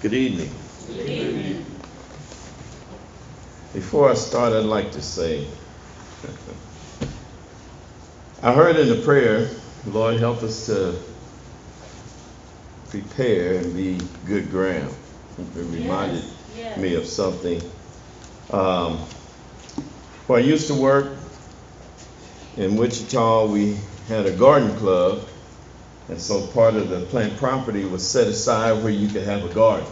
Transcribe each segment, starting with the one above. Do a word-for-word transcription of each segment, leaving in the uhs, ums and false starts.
Good evening. Good evening. Before I start, I'd like to say, I heard in the prayer, Lord, help us to prepare and be good ground. It reminded Yes, yes. me of something. Um, where I used to work in Wichita, we had a garden club, and so part of the plant property was set aside where you could have a garden.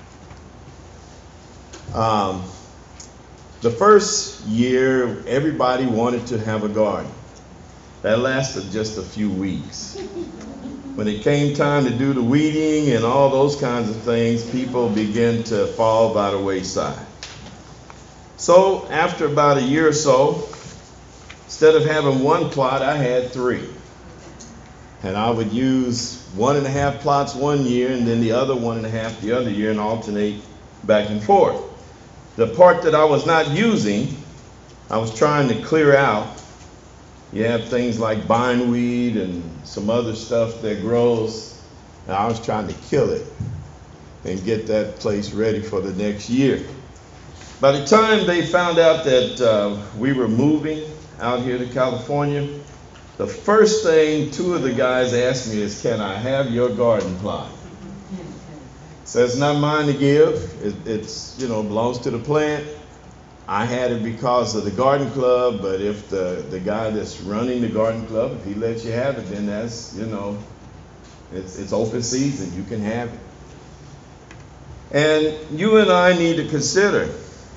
Um, the first year, everybody wanted to have a garden. That lasted just a few weeks. When it came time to do the weeding and all those kinds of things, people began to fall by the wayside. So after about a year or so, instead of having one plot, I had three. And I would use one and a half plots one year and then the other one and a half the other year and alternate back and forth. The part that I was not using, I was trying to clear out. You have things like bindweed and some other stuff that grows, and I was trying to kill it and get that place ready for the next year. By the time they found out that uh, we were moving out here to California, the first thing two of the guys asked me is, can I have your garden plot? So it's not mine to give. It, it's, you know, belongs to the plant. I had it because of the garden club, but if the, the guy that's running the garden club, if he lets you have it, then that's, you know, it's, it's open season. You can have it. And you and I need to consider,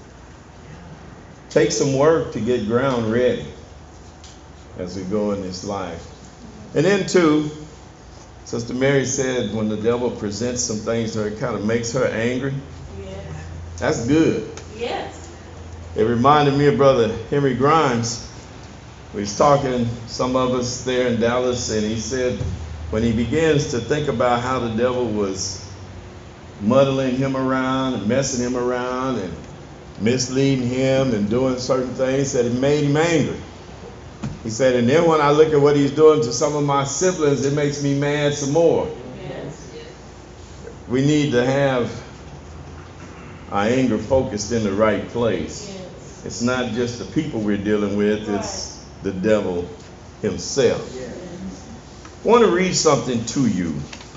take some work to get ground ready as we go in this life. And then two, Sister Mary said when the devil presents some things to her, it kind of makes her angry. Yes. That's good. Yes. It reminded me of Brother Henry Grimes. We was talking, some of us there in Dallas, and he said when he begins to think about how the devil was muddling him around and messing him around and misleading him and doing certain things, that it made him angry. He said, and then when I look at what he's doing to some of my siblings, it makes me mad some more. Yes. We need to have our anger focused in the right place. Yes. It's not just the people we're dealing with, it's the devil himself. I want to read something to you.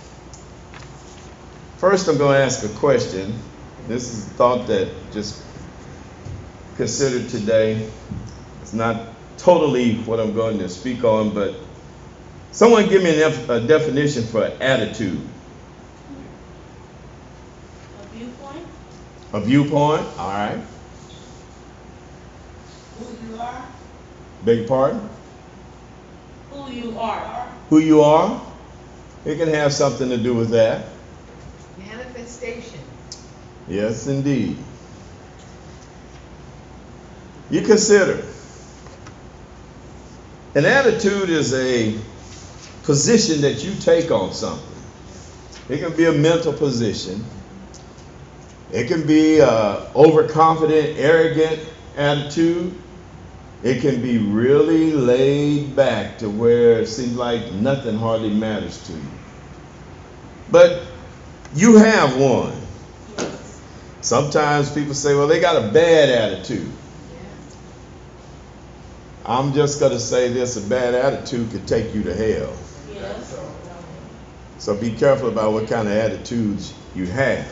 First, I'm going to ask a question. This is a thought that just considered today. It's not totally what I'm going to speak on, but someone give me a, a definition for attitude. A viewpoint. A viewpoint, all right. Who you are. Beg your pardon? Who you are. Who you are. It can have something to do with that. Manifestation. Yes, indeed. You consider. An attitude is a position that you take on something. It can be a mental position. It can be an overconfident, arrogant attitude. It can be really laid back to where it seems like nothing hardly matters to you. But you have one. Yes. Sometimes people say, well, they got a bad attitude. I'm just going to say this, a bad attitude could take you to hell. Yes. So be careful about what kind of attitudes you have.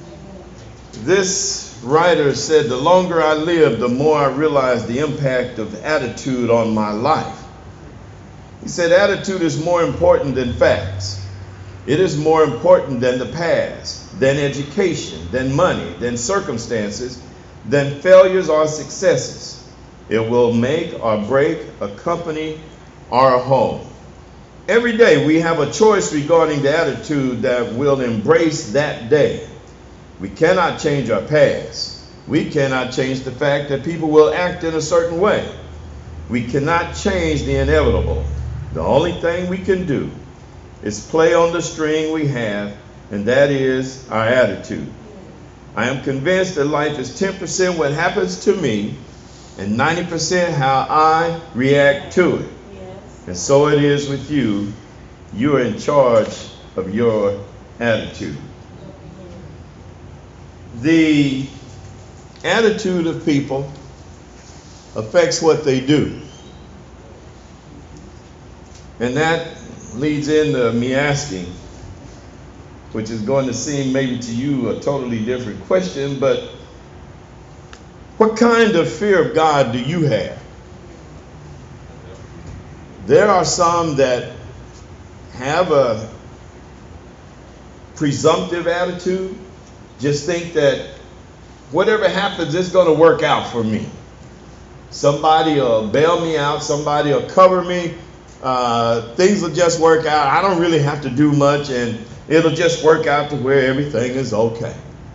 This writer said, the longer I live, the more I realize the impact of attitude on my life. He said, attitude is more important than facts. It is more important than the past, than education, than money, than circumstances, than failures or successes. It will make or break a company or a home. Every day we have a choice regarding the attitude that will embrace that day. We cannot change our past. We cannot change the fact that people will act in a certain way. We cannot change the inevitable. The only thing we can do is play on the string we have, and that is our attitude. I am convinced that life is ten percent what happens to me and ninety percent how I react to it. Yes. And so it is with you. You are in charge of your attitude. the attitude of people affects what they do. And that leads into me asking, which is going to seem maybe to you a totally different question, but what kind of fear of God do you have? There are some that have a presumptive attitude, just think that whatever happens, it's going to work out for me. Somebody will bail me out, somebody will cover me, uh, things will just work out. I don't really have to do much, and it'll just work out to where everything is okay.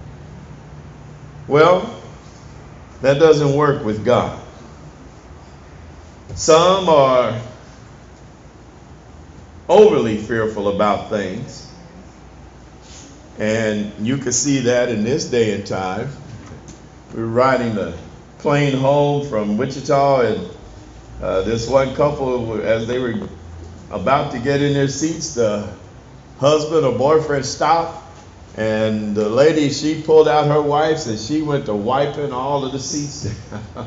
Well, that doesn't work with God. Some are overly fearful about things. And you can see that in this day and time. We were riding the plane home from Wichita, and uh, this one couple, as they were about to get in their seats, the husband or boyfriend stopped, and the lady, she pulled out her wipes and she went to wiping all of the seats down.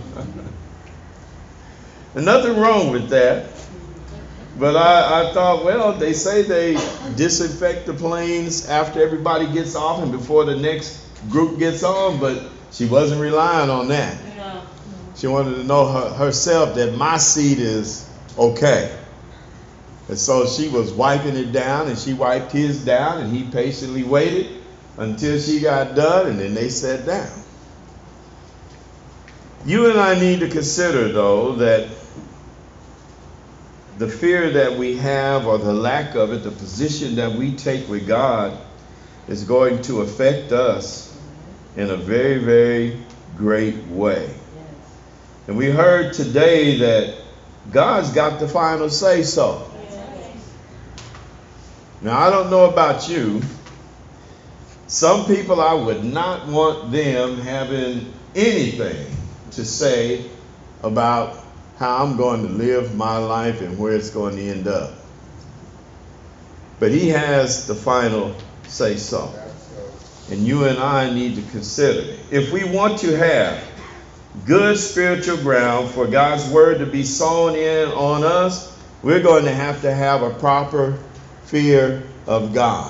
And nothing wrong with that. But I, I thought, well, they say they disinfect the planes after everybody gets off and before the next group gets on, but she wasn't relying on that. No. She wanted to know her, herself that my seat is okay. And so she was wiping it down, and she wiped his down, and he patiently waited until she got done, and then they sat down. You and I need to consider, though, that the fear that we have, or the lack of it, the position that we take with God, is going to affect us in a very, very great way. And we heard today that God's got the final say so. Now, I don't know about you. Some people, I would not want them having anything to say about how I'm going to live my life and where it's going to end up. But he has the final say so. And you and I need to consider it. If we want to have good spiritual ground for God's word to be sown in on us, we're going to have to have a proper fear of God.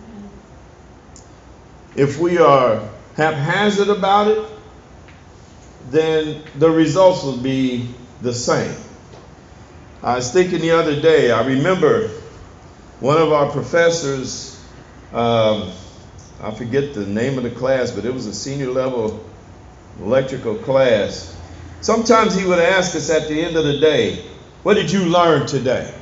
If we are haphazard about it, then the results will be the same. I was thinking the other day, I remember one of our professors, um, I forget the name of the class, but it was a senior level electrical class. Sometimes he would ask us at the end of the day, what did you learn today?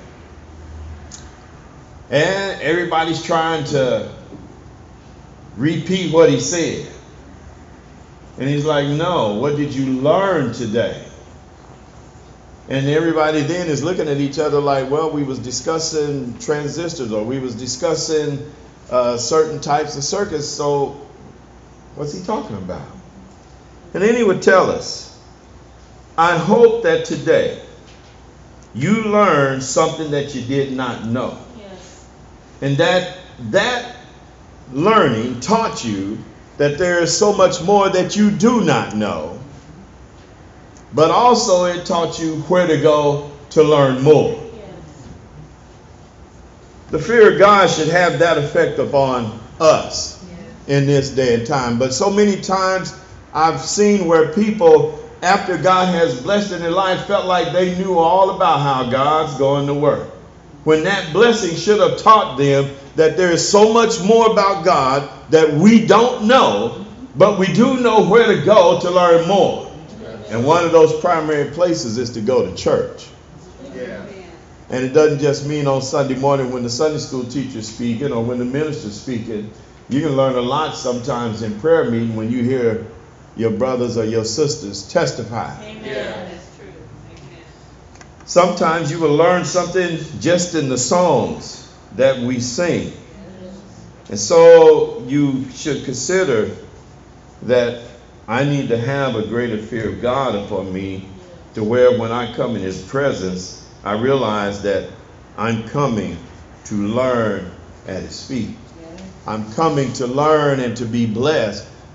And everybody's trying to repeat what he said. And he's like, no, what did you learn today? And everybody then is looking at each other like, well, we was discussing transistors, or we was discussing uh, certain types of circuits, so what's he talking about? And then he would tell us, I hope that today you learned something that you did not know. Yes. And that that learning taught you that there is so much more that you do not know. But also it taught you where to go to learn more. Yes. The fear of God should have that effect upon us in this day and time. But so many times I've seen where people, after God has blessed in their life, felt like they knew all about how God's going to work, when that blessing should have taught them that there is so much more about God that we don't know, but we do know where to go to learn more. And one of those primary places is to go to church. Yeah. And it doesn't just mean on Sunday morning when the Sunday school teacher's speaking or when the minister's speaking. You can learn a lot sometimes in prayer meeting when you hear your brothers or your sisters testify. Amen. Yeah. That's true. Amen. Sometimes you will learn something just in the songs that we sing. And so you should consider that I need to have a greater fear of God upon me, to where when I come in his presence, I realize that I'm coming to learn at his feet. I'm coming to learn and to be blessed,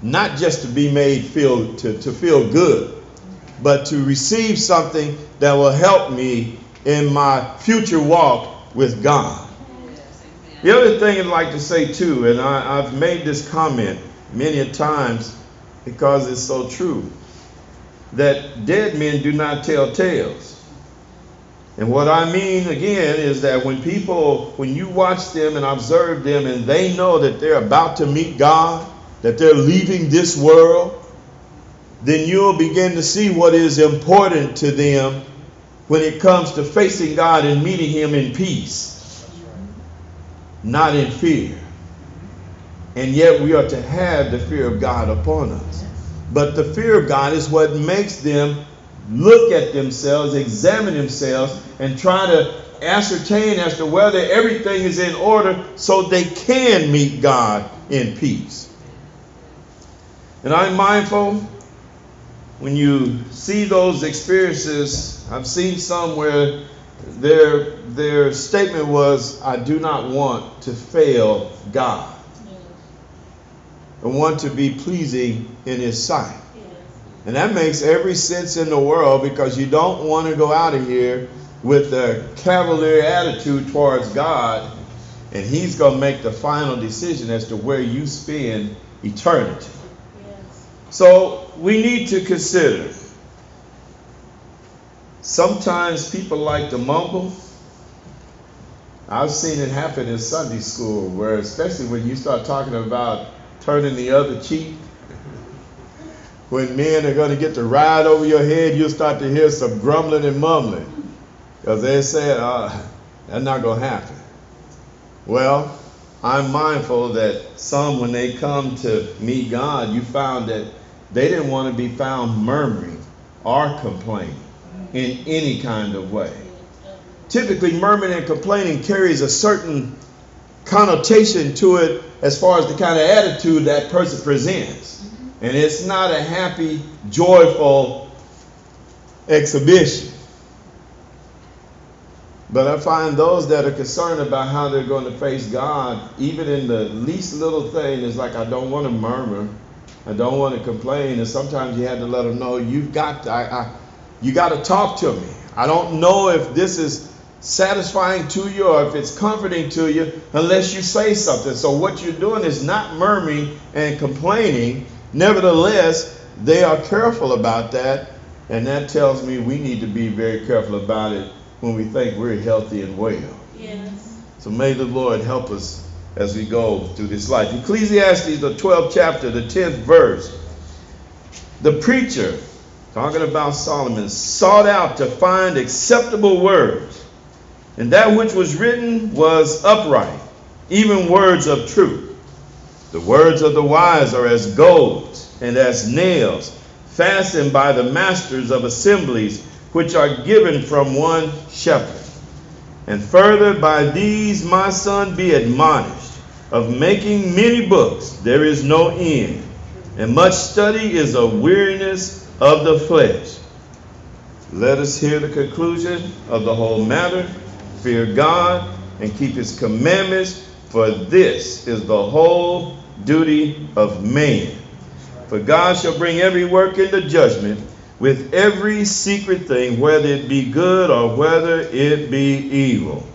not just to be made feel to, to feel good, but to receive something that will help me in my future walk with God. The other thing I'd like to say too, and I, I've made this comment many a times because it's so true, that dead men do not tell tales. And what I mean again is that when people, when you watch them and observe them and they know that they're about to meet God, that they're leaving this world, then you'll begin to see what is important to them when it comes to facing God and meeting Him in peace, not in fear. And yet we are to have the fear of God upon us. But the fear of God is what makes them look at themselves, examine themselves, and try to ascertain as to whether everything is in order so they can meet God in peace. And I'm mindful when you see those experiences. I've seen some where their, their statement was, I do not want to fail God. I want to be pleasing in His sight. And that makes every sense in the world, because you don't want to go out of here with a cavalier attitude towards God, and He's going to make the final decision as to where you spend eternity. Yes. So we need to consider. Sometimes people like to mumble. I've seen it happen in Sunday school, where especially when you start talking about turning the other cheek, when men are going to get to ride over your head, you'll start to hear some grumbling and mumbling, because they say, oh, that's not going to happen. Well, I'm mindful that some, when they come to meet God, you found that they didn't want to be found murmuring or complaining in any kind of way. Typically, murmuring and complaining carries a certain connotation to it as far as the kind of attitude that person presents. And it's not a happy, joyful exhibition. But I find those that are concerned about how they're going to face God, even in the least little thing, is like, I don't want to murmur. I don't want to complain. And sometimes you have to let them know, you've got to, I, I, you got to talk to me. I don't know if this is satisfying to you or if it's comforting to you unless you say something. So what you're doing is not murmuring and complaining. Nevertheless, they are careful about that, and that tells me we need to be very careful about it when we think we're healthy and well. Yes. So may the Lord help us as we go through this life. Ecclesiastes, the twelfth chapter, the tenth verse. The preacher, talking about Solomon, sought out to find acceptable words, and that which was written was upright, even words of truth. The words of the wise are as gold and as nails, fastened by the masters of assemblies, which are given from one shepherd. And further, by these, my son, be admonished. Of making many books there is no end, and much study is a weariness of the flesh. Let us hear the conclusion of the whole matter. Fear God and keep His commandments, for this is the whole duty of man. For God shall bring every work into judgment with every secret thing, whether it be good or whether it be evil.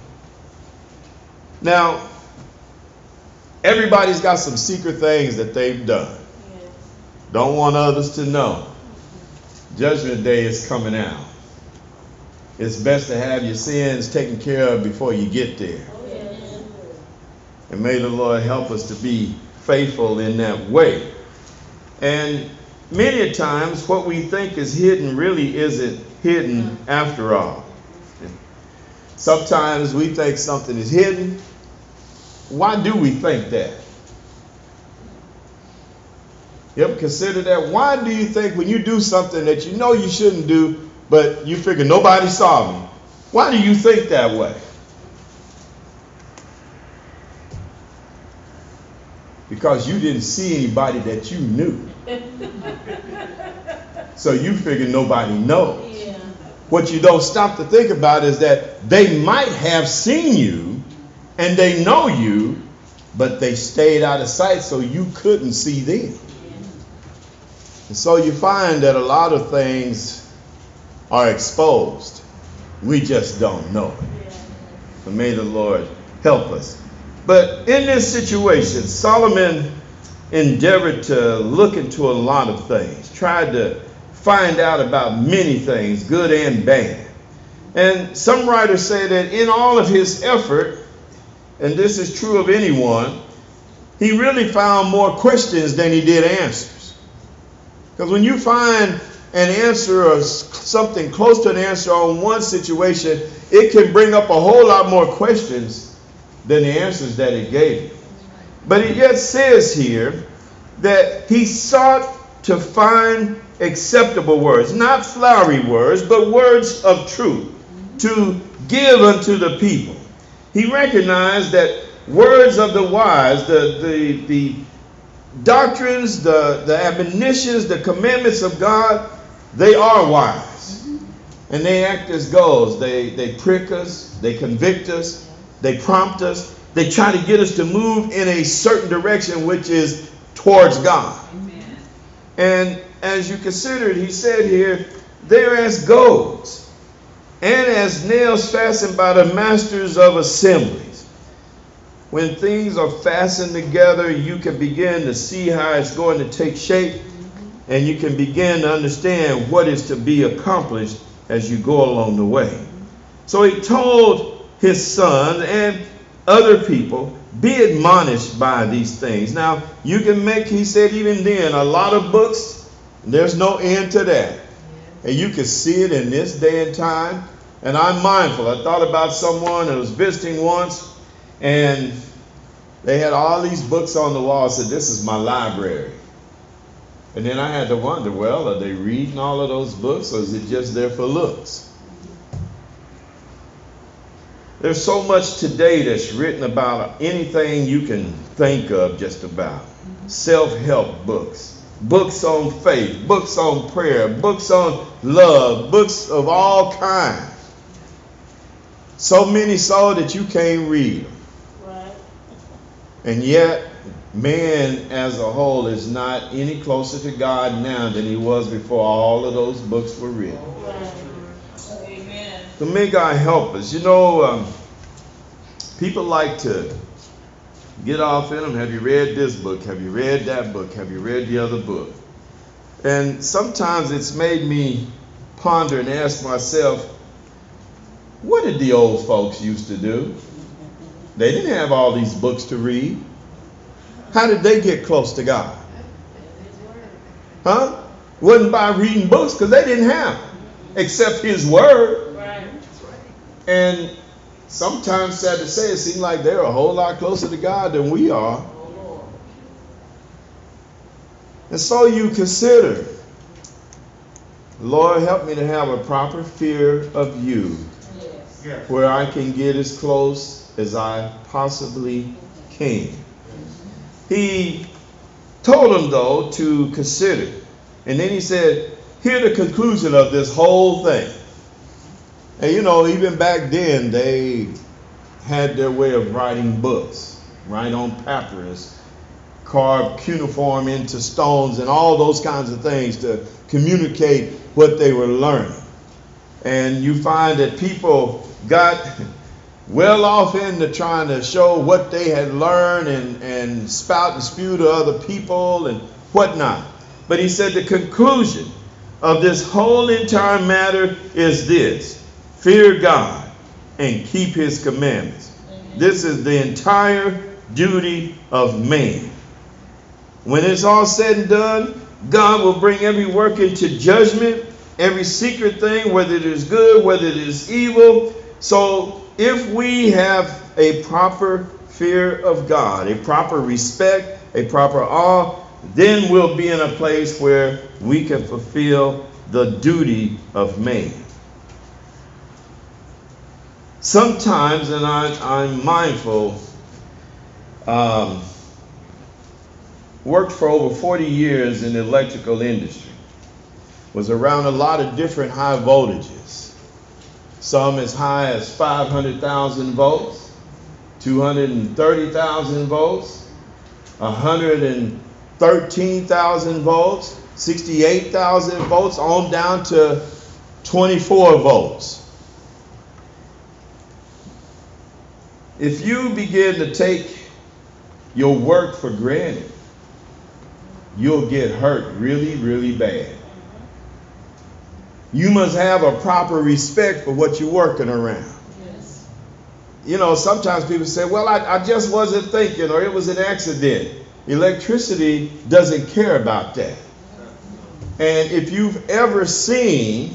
Now, everybody's got some secret things that they've done. Yes. Don't want others to know. Judgment Day is coming out. It's best to have your sins taken care of before you get there. Oh, yes. And may the Lord help us to be faithful in that way. And many a times what we think is hidden really isn't hidden after all. Sometimes we think something is hidden. Why do we think that? You ever consider that? Why do you think when you do something that you know you shouldn't do, but you figure nobody saw me? Why do you think that way? Because you didn't see anybody that you knew. So you figure nobody knows. Yeah. What you don't stop to think about is that they might have seen you and they know you, but they stayed out of sight so you couldn't see them. And so you find that a lot of things are exposed. We just don't know it. So may the Lord help us. But in this situation, Solomon endeavored to look into a lot of things, tried to find out about many things, good and bad. And some writers say that in all of his effort, and this is true of anyone, he really found more questions than he did answers. Because when you find an answer or something close to an answer on one situation, it can bring up a whole lot more questions than the answers that it gave you. But it yet says here that he sought to find acceptable words, not flowery words, but words of truth to give unto the people. He recognized that words of the wise, the, the, the doctrines, the, the admonitions, the commandments of God, they are wise. And they act as goads. They, they prick us, they convict us, they prompt us, they try to get us to move in a certain direction, which is towards God. Amen. And as you consider it, he said here, they're as goads and as nails fastened by the masters of assemblies. When things are fastened together, you can begin to see how it's going to take shape, and you can begin to understand what is to be accomplished as you go along the way. So he told his son and other people, be admonished by these things. Now, you can make, he said even then, a lot of books, there's no end to that. And you can see it in this day and time. And I'm mindful. I thought about someone that was visiting once, and they had all these books on the wall. I said, this is my library. And then I had to wonder, well, are they reading all of those books, or is it just there for looks? There's so much today that's written about anything you can think of, just about. Self-help books, books on faith, books on prayer, books on love, books of all kinds. So many so that you can't read them. Right. And yet, man as a whole is not any closer to God now than he was before all of those books were written. Right. Amen. So may God help us. You know, um, people like to get off in them. Have you read this book? Have you read that book? Have you read the other book? And sometimes it's made me ponder and ask myself, what did the old folks used to do? They didn't have all these books to read. How did they get close to God? Huh? Wasn't by reading books, because they didn't have them, except his word. Right. And sometimes, sad to say, it seems like they're a whole lot closer to God than we are. And so you consider, Lord, help me to have a proper fear of you, yes, where I can get as close as I possibly can. He told them, though, to consider. And then he said, hear the conclusion of this whole thing. And you know, even back then, they had their way of writing books, right on papyrus, carved cuneiform into stones, and all those kinds of things to communicate what they were learning. And you find that people got well off into trying to show what they had learned and, and spout and spew to other people and whatnot. But he said the conclusion of this whole entire matter is this: fear God and keep his commandments. Amen. This is the entire duty of man. When it's all said and done, God will bring every work into judgment, every secret thing, whether it is good, whether it is evil. So if we have a proper fear of God, a proper respect, a proper awe, then we'll be in a place where we can fulfill the duty of man. Sometimes, and I, I'm mindful, um, worked for over forty years in the electrical industry, was around a lot of different high voltages, some as high as five hundred thousand volts, two hundred thirty thousand volts, one hundred thirteen thousand volts, sixty-eight thousand volts on down to twenty-four volts. If you begin to take your work for granted, you'll get hurt really, really bad. You must have a proper respect for what you're working around. Yes. You know, sometimes people say, well, I, I just wasn't thinking, or it was an accident. Electricity doesn't care about that. And if you've ever seen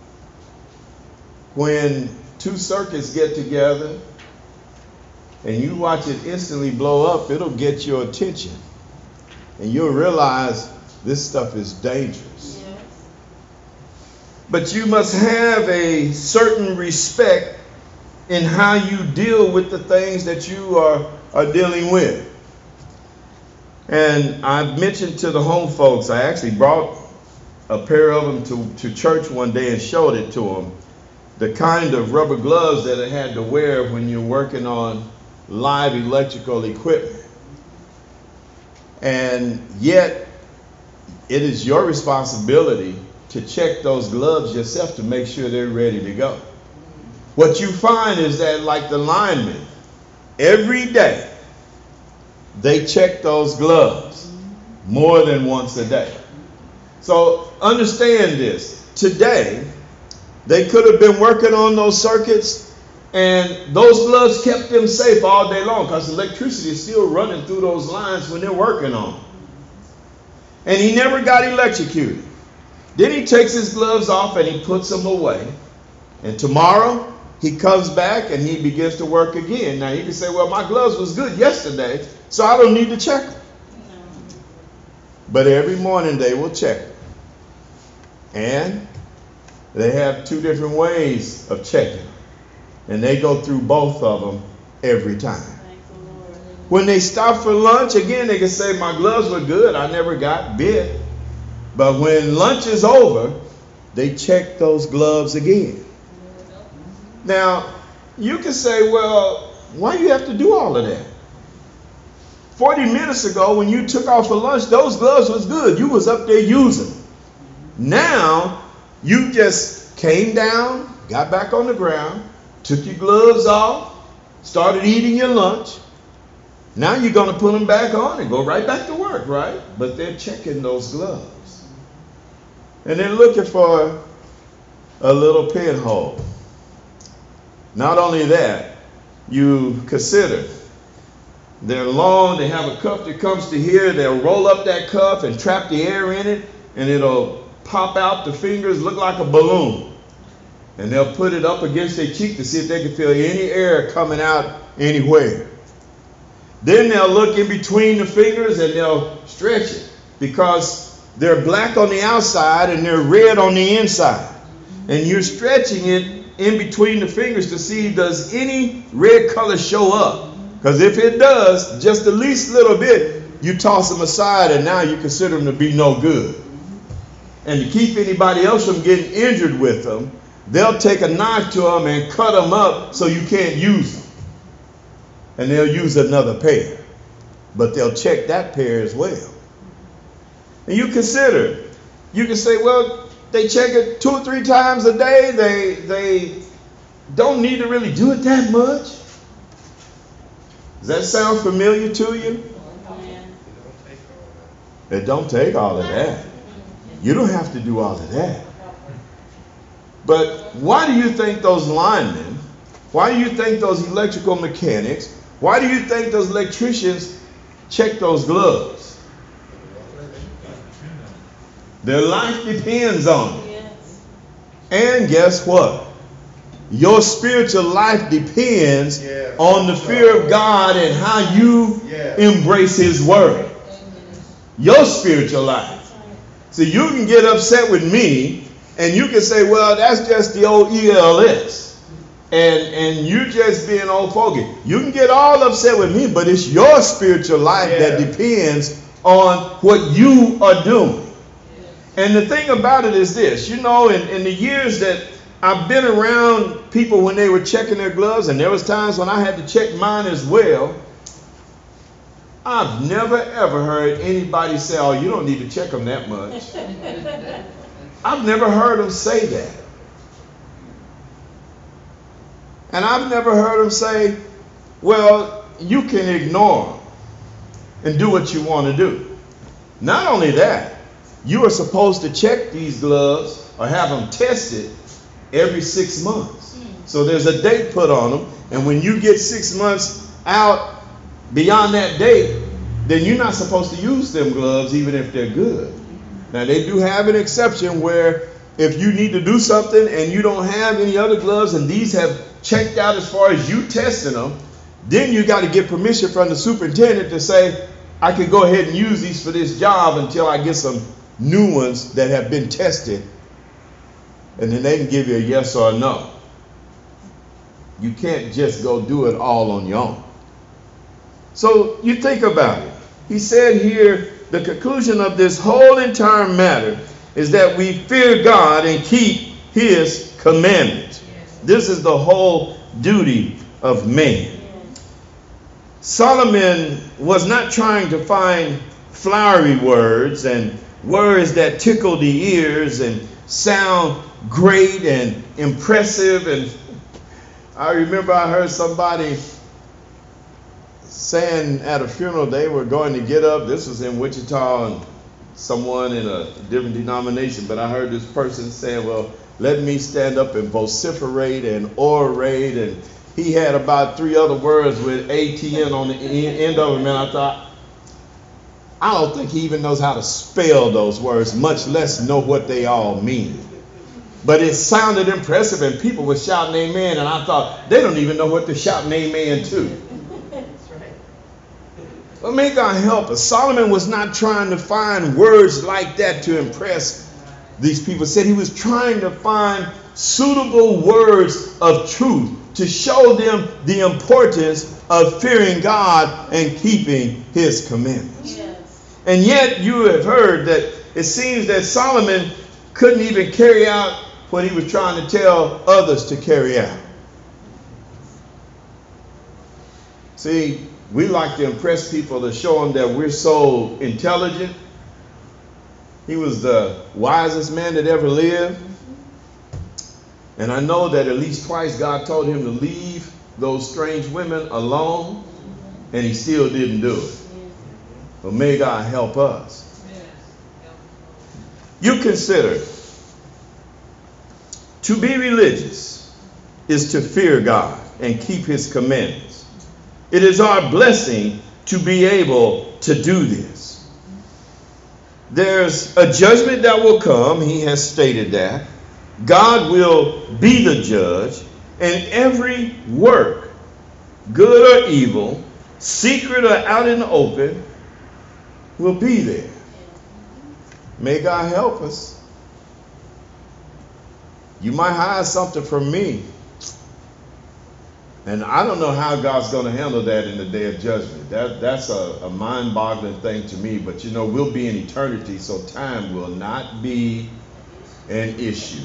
when two circuits get together and you watch it instantly blow up, it'll get your attention. And you'll realize this stuff is dangerous. Yes. But you must have a certain respect in how you deal with the things that you are, are dealing with. And I've mentioned to the home folks, I actually brought a pair of them to, to church one day and showed it to them. The kind of rubber gloves that I had to wear when you're working on live electrical equipment. And yet, it is your responsibility to check those gloves yourself to make sure they're ready to go. What you find is that, like the linemen, every day they check those gloves more than once a day. So understand this. Today, they could have been working on those circuits and those gloves kept them safe all day long because electricity is still running through those lines when they're working on them. And he never got electrocuted. Then he takes his gloves off and he puts them away. And tomorrow he comes back and he begins to work again. Now you can say, well, my gloves was good yesterday, so I don't need to check them. But every morning they will check them. And they have two different ways of checking. And they go through both of them every time. When they stop for lunch, again, they can say, my gloves were good. I never got bit. But when lunch is over, they check those gloves again. Now, you can say, well, why do you have to do all of that? forty minutes ago, when you took off for lunch, those gloves was good. You was up there using them. Now, you just came down, got back on the ground, took your gloves off, started eating your lunch. Now you're going to put them back on and go right back to work, right? But they're checking those gloves. And they're looking for a little pinhole. Not only that, you consider they're long, they have a cuff that comes to here, they'll roll up that cuff and trap the air in it, and it'll pop out the fingers, look like a balloon. And they'll put it up against their cheek to see if they can feel any air coming out anywhere. Then they'll look in between the fingers and they'll stretch it because they're black on the outside and they're red on the inside. And you're stretching it in between the fingers to see does any red color show up. Because if it does, just the least little bit, you toss them aside and now you consider them to be no good. And to keep anybody else from getting injured with them, they'll take a knife to them and cut them up so you can't use them. And they'll use another pair. But they'll check that pair as well. And you consider, you can say, well, they check it two or three times a day. They, they don't need to really do it that much. Does that sound familiar to you? It don't take all of that. You don't have to do all of that. But why do you think those linemen, why do you think those electrical mechanics, why do you think those electricians check those gloves? Their life depends on it. Yes. And guess what? Your spiritual life depends Yeah. on the fear of God and how you Yeah. embrace His Word. Your spiritual life. So you can get upset with me and you can say, well, that's just the old E L S. And, and you just being old fogey. You can get all upset with me, but it's your spiritual life Yeah. that depends on what you are doing. And the thing about it is this, you know, in, in the years that I've been around people when they were checking their gloves, and there was times when I had to check mine as well, I've never ever heard anybody say, oh, you don't need to check them that much. I've never heard them say that. And I've never heard them say, well, you can ignore them and do what you want to do. Not only that, you are supposed to check these gloves or have them tested every six months. So there's a date put on them. And when you get six months out beyond that date, then you're not supposed to use them gloves even if they're good. Now they do have an exception where if you need to do something and you don't have any other gloves and these have checked out as far as you testing them, then you got to get permission from the superintendent to say, I can go ahead and use these for this job until I get some new ones that have been tested. And then they can give you a yes or a no. You can't just go do it all on your own. So you think about it. He said here, the conclusion of this whole entire matter is that we fear God and keep his commandments. This is the whole duty of man. Solomon was not trying to find flowery words and words that tickle the ears and sound great and impressive. And I remember I heard somebody saying at a funeral they were going to get up. This was in Wichita, and someone in a different denomination, but I heard this person saying, well, let me stand up and vociferate and orate. And he had about three other words with A T N on the end of them. And I thought, I don't think he even knows how to spell those words, much less know what they all mean. But it sounded impressive, and people were shouting amen. And I thought, they don't even know what they're shouting amen to. But may God help us. Solomon was not trying to find words like that to impress these people. Said he was trying to find suitable words of truth to show them the importance of fearing God and keeping his commandments. Yes. And yet you have heard that it seems that Solomon couldn't even carry out what he was trying to tell others to carry out. See, we like to impress people to show them that we're so intelligent. He was the wisest man that ever lived. And I know that at least twice God told him to leave those strange women alone, and he still didn't do it. But may God help us. You consider to be religious is to fear God and keep his commandments. It is our blessing to be able to do this. There's a judgment that will come. He has stated that. God will be the judge, and every work, good or evil, secret or out in the open, will be there. May God help us. You might hide something from me, and I don't know how God's going to handle that in the day of judgment. That, that's a, a mind-boggling thing to me. But you know, we'll be in eternity, so time will not be an issue.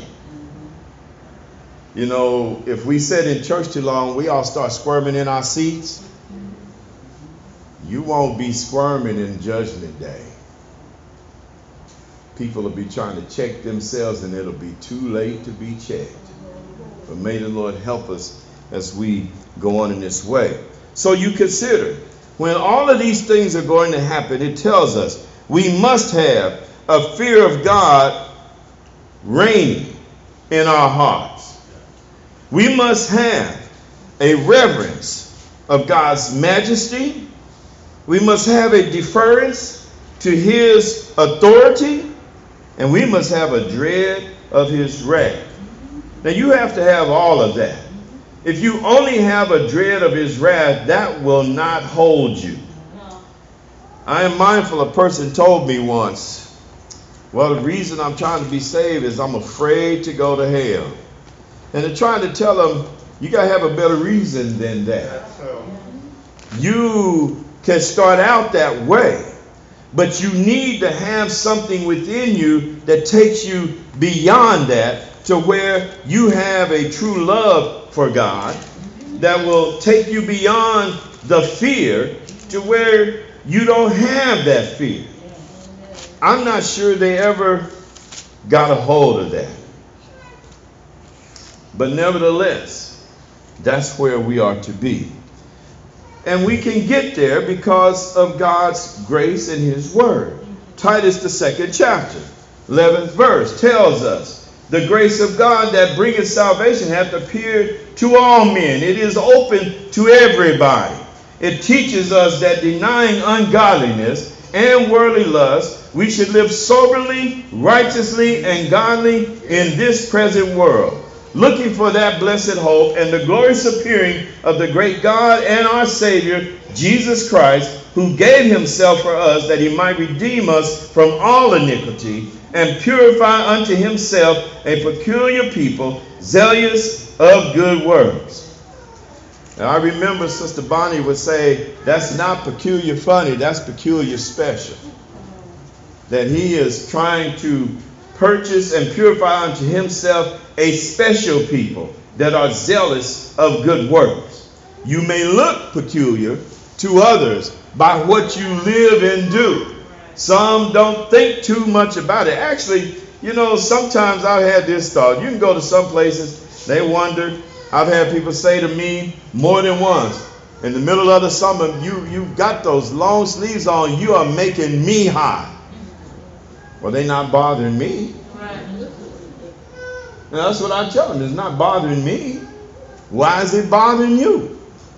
You know, if we sit in church too long, we all start squirming in our seats. You won't be squirming in judgment day. People will be trying to check themselves, and it'll be too late to be checked. But may the Lord help us as we go on in this way. So you consider, when all of these things are going to happen, it tells us we must have a fear of God reigning in our hearts. We must have a reverence of God's majesty. We must have a deference to his authority. And we must have a dread of his wrath. Now you have to have all of that. If you only have a dread of his wrath, that will not hold you. I am mindful, a person told me once, well, the reason I'm trying to be saved is I'm afraid to go to hell. And they're trying to tell them, you got to have a better reason than that. You can start out that way, but you need to have something within you that takes you beyond that to where you have a true love for God that will take you beyond the fear to where you don't have that fear. I'm not sure they ever got a hold of that. But nevertheless, that's where we are to be. And we can get there because of God's grace and his word. Titus, the second chapter, eleventh verse, tells us, the grace of God that bringeth salvation hath appeared to all men. It is open to everybody. It teaches us that denying ungodliness and worldly lust, we should live soberly, righteously, and godly in this present world, looking for that blessed hope and the glorious appearing of the great God and our Savior, Jesus Christ, who gave himself for us that he might redeem us from all iniquity and purify unto himself a peculiar people, zealous of good works. Now, I remember Sister Bonnie would say, that's not peculiar funny, that's peculiar special. That he is trying to purchase and purify unto himself a special people that are zealous of good works. You may look peculiar to others by what you live and do. Some don't think too much about it. Actually, you know, sometimes I've had this thought. You can go to some places, they wonder. I've had people say to me more than once, in the middle of the summer, you, you got those long sleeves on, you are making me hot. Well, they're not bothering me. And that's what I tell them. It's not bothering me. Why is it bothering you?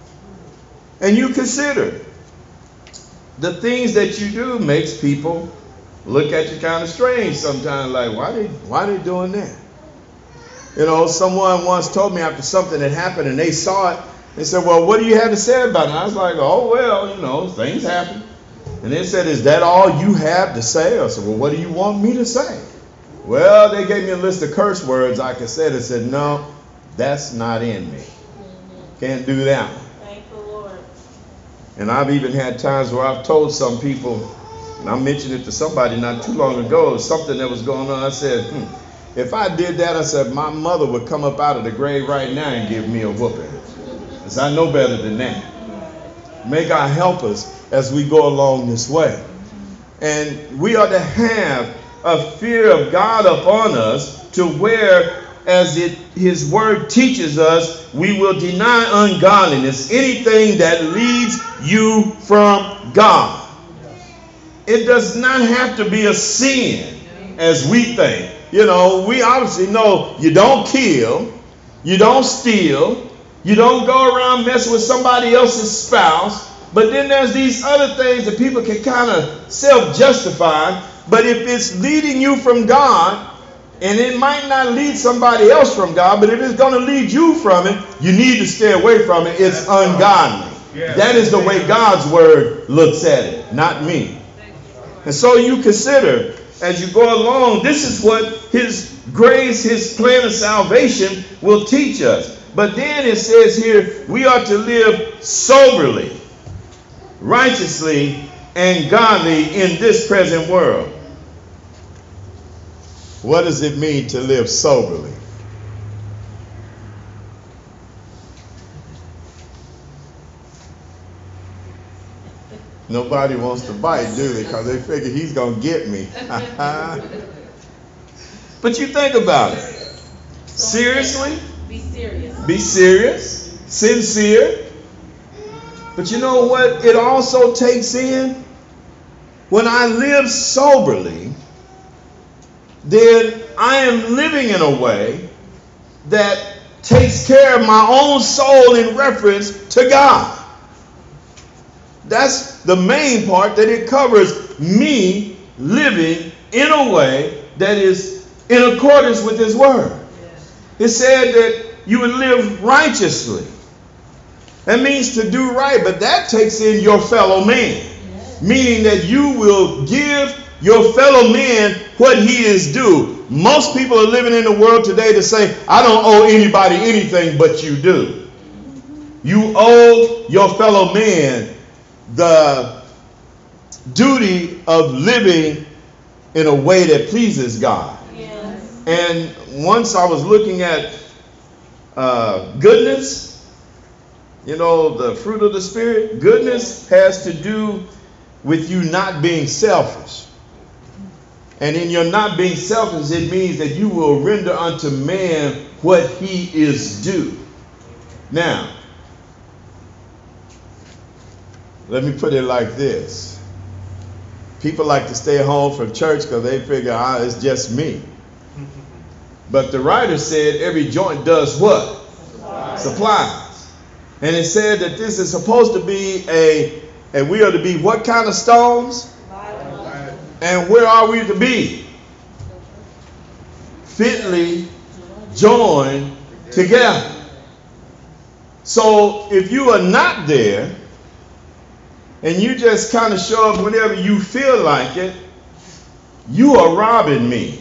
And you consider the things that you do makes people look at you kind of strange sometimes, like, why they why they doing that? You know, someone once told me after something had happened and they saw it, they said, well, what do you have to say about it? And I was like, oh, well, you know, things happen. And they said, is that all you have to say? I said, well, what do you want me to say? Well, they gave me a list of curse words I could say. They said, no, that's not in me. Can't do that one. Thank the Lord. And I've even had times where I've told some people, and I mentioned it to somebody not too long ago, something that was going on. I said, hmm, if I did that, I said, my mother would come up out of the grave right now and give me a whooping. Because I know better than that. May God help us as we go along this way. And we are to have a fear of God upon us to where, as it his word teaches us, we will deny ungodliness, anything that leads you from God. It does not have to be a sin as we think. You know, we obviously know you don't kill, you don't steal, you don't go around messing with somebody else's spouse. But then there's these other things that people can kind of self-justify. But if it's leading you from God, and it might not lead somebody else from God, but if it's going to lead you from it, you need to stay away from it. It's ungodly. That is the way God's word looks at it, not me. And so you consider, as you go along, this is what his grace, his plan of salvation will teach us. But then it says here, we are to live soberly, righteously, and godly in this present world. What does it mean to live soberly? Nobody wants to bite, do they? Because they figure he's going to get me. But you think about it. Seriously? Be serious. Be serious. Sincere. But you know what it also takes in? When I live soberly, then I am living in a way that takes care of my own soul in reference to God. That's the main part, that it covers me living in a way that is in accordance with his word. It said that you would live righteously. That means to do right, but that takes in your fellow man. Meaning that you will give your fellow man what he is due. Most people are living in the world today to say, I don't owe anybody anything, but you do. You owe your fellow man the duty of living in a way that pleases God. Yes. And once I was looking at uh, goodness, you know, the fruit of the Spirit. Goodness has to do with you not being selfish. And in your not being selfish, it means that you will render unto man what he is due. Now, let me put it like this. People like to stay home from church because they figure, ah, it's just me. But the writer said every joint does what? Supplies. Supplies. And it said that this is supposed to be a, and we are to be what kind of stones? And where are we to be? Fitly joined together. So if you are not there, and you just kind of show up whenever you feel like it, you are robbing me.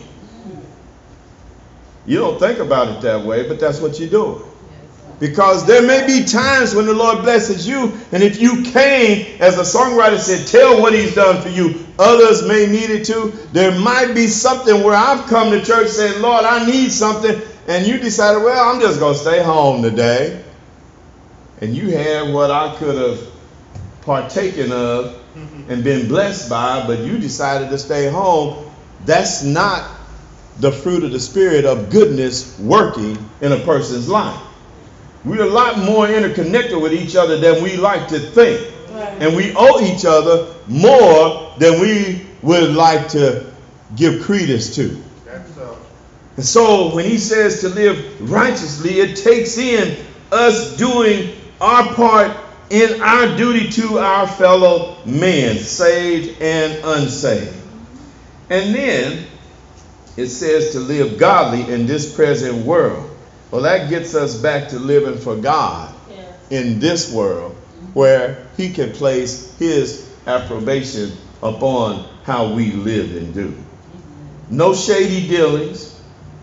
You don't think about it that way, but that's what you're doing. Because there may be times when the Lord blesses you, and if you came, as the songwriter said, tell what he's done for you. Others may need it too. There might be something where I've come to church saying, Lord, I need something, and you decided, well, I'm just going to stay home today. And you had what I could have partaken of and been blessed by, but you decided to stay home. That's not the fruit of the Spirit of goodness working in a person's life. We're a lot more interconnected with each other than we like to think. Right. And we owe each other more than we would like to give credence to. That's so. And so when he says to live righteously, it takes in us doing our part in our duty to our fellow men, saved and unsaved. And then it says to live godly in this present world. Well, that gets us back to living for God yeah. in this world, where he can place his approbation upon how we live and do. No shady dealings,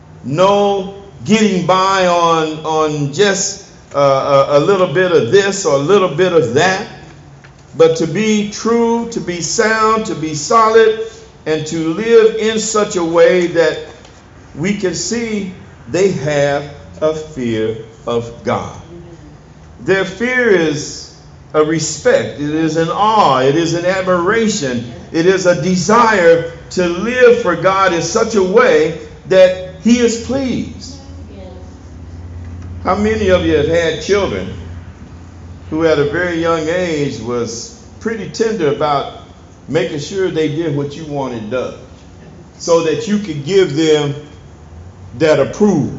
no getting by on, on just uh, a, a little bit of this or a little bit of that, but to be true, to be sound, to be solid, and to live in such a way that we can see they have a fear of God. Their fear is a respect. It is an awe. It is an admiration. It is a desire to live for God in such a way that he is pleased. How many of you have had children who at a very young age was pretty tender about making sure they did what you wanted done so that you could give them that approval?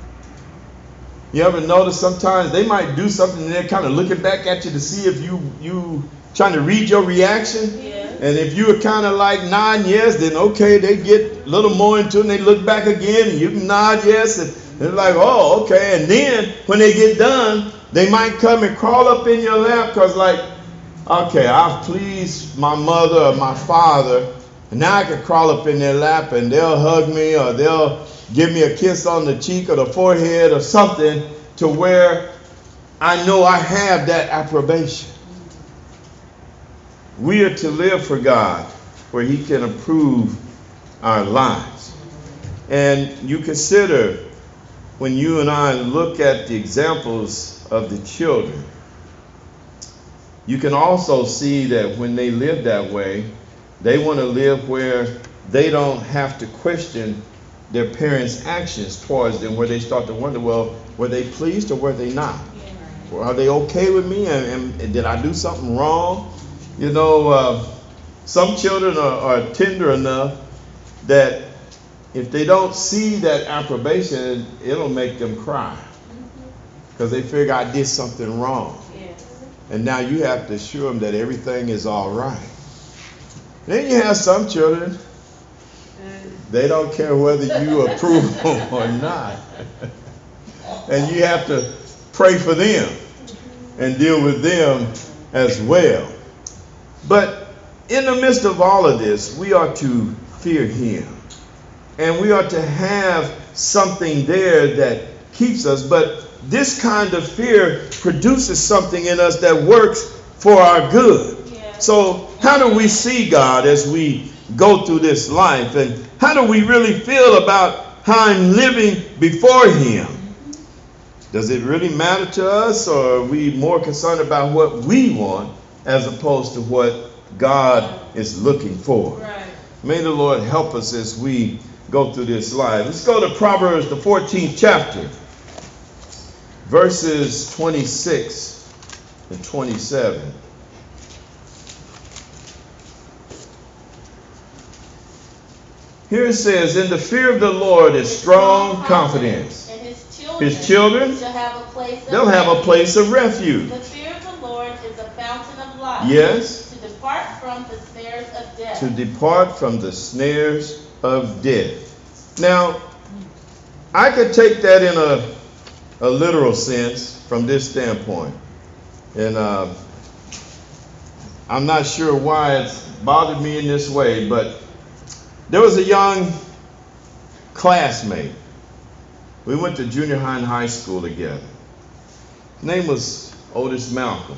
You ever notice sometimes they might do something and they're kind of looking back at you to see if you you trying to read your reaction? Yeah. And if you were kind of like nod yes, then okay, they get a little more into it and they look back again and you can nod yes. And they're like, oh, okay. And then when they get done, they might come and crawl up in your lap because like, okay, I've pleased my mother or my father. And now I can crawl up in their lap and they'll hug me or they'll give me a kiss on the cheek or the forehead or something to where I know I have that approbation. We are to live for God where he can approve our lives. And you consider when you and I look at the examples of the children, you can also see that when they live that way, they want to live where they don't have to question their parents' actions towards them, where they start to wonder, well, were they pleased or were they not? Yeah. Are they okay with me? And, and, and did I do something wrong? You know, uh, some children are, are tender enough that if they don't see that approbation, it'll make them cry because they figure I did something wrong. Yeah. And now you have to assure them that everything is all right. Then you have some children, they don't care whether you approve them or not. And you have to pray for them and deal with them as well. But in the midst of all of this, we are to fear him. And we are to have something there that keeps us. But this kind of fear produces something in us that works for our good. Yeah. So how do we see God as we go through this life? And how do we really feel about how I'm living before him? Does it really matter to us, or are we more concerned about what we want as opposed to what God is looking for. Right. May the Lord help us as we go through this life. Let's go to Proverbs, the fourteenth chapter, verses twenty-six and twenty-seven. Here it says, in the fear of the Lord is strong confidence. And his children, His children, shall have a place of they'll have a refuge. place of refuge. The fear of the Lord is a fountain of life. Yes. To depart from the snares of death. To depart from the snares of death. Now, I could take that in a, a literal sense from this standpoint. And uh, I'm not sure why it's bothered me in this way, but there was a young classmate. We went to junior high and high school together. His name was Otis Malcolm.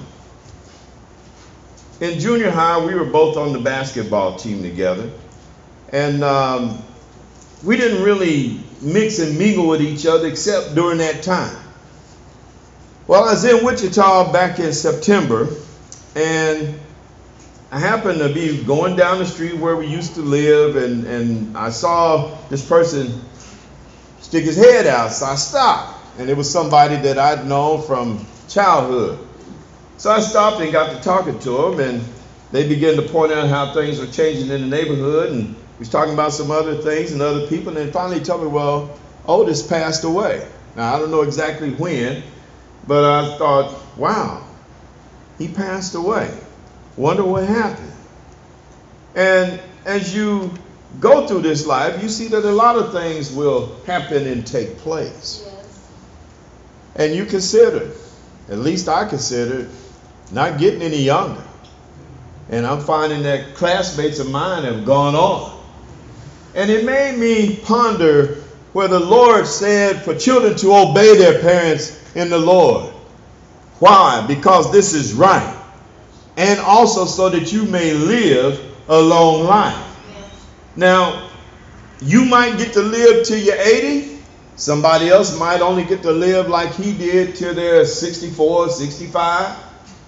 In junior high, we were both on the basketball team together. And um, we didn't really mix and mingle with each other except during that time. Well, I was in Wichita back in September, and I happened to be going down the street where we used to live, and, and I saw this person stick his head out, so I stopped. And it was somebody that I'd known from childhood. So I stopped and got to talking to him, and they began to point out how things were changing in the neighborhood, and he was talking about some other things and other people, and then finally told me, well, Otis passed away. Now, I don't know exactly when, but I thought, wow, he passed away. Wonder what happened. And as you go through this life, you see that a lot of things will happen and take place. Yes. And you consider, at least I consider, not getting any younger. And I'm finding that classmates of mine have gone on. And it made me ponder where the Lord said for children to obey their parents in the Lord. Why? Because this is right. And also so that you may live a long life. Yes. Now, you might get to live till you're eighty. Somebody else might only get to live like he did till they're sixty-four, sixty-five.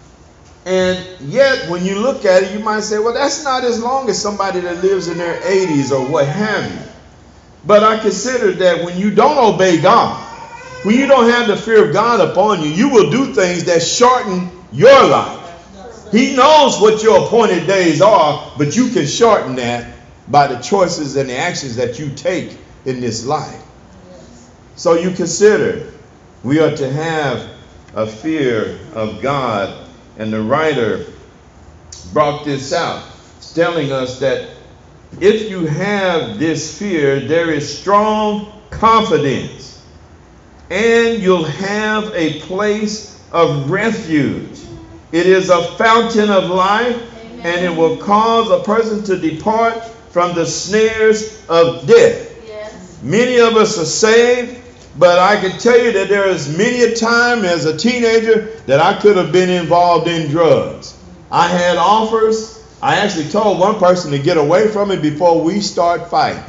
And yet, when you look at it, you might say, well, that's not as long as somebody that lives in their eighties or what have you. But I consider that when you don't obey God, when you don't have the fear of God upon you, you will do things that shorten your life. He knows what your appointed days are, but you can shorten that by the choices and the actions that you take in this life. So you consider we are to have a fear of God. And the writer brought this out, telling us that if you have this fear, there is strong confidence, and you'll have a place of refuge. It is a fountain of life. Amen. And it will cause a person to depart from the snares of death. Yes. Many of us are saved, but I can tell you that there is many a time as a teenager that I could have been involved in drugs. I had offers. I actually told one person to get away from it before we start fighting.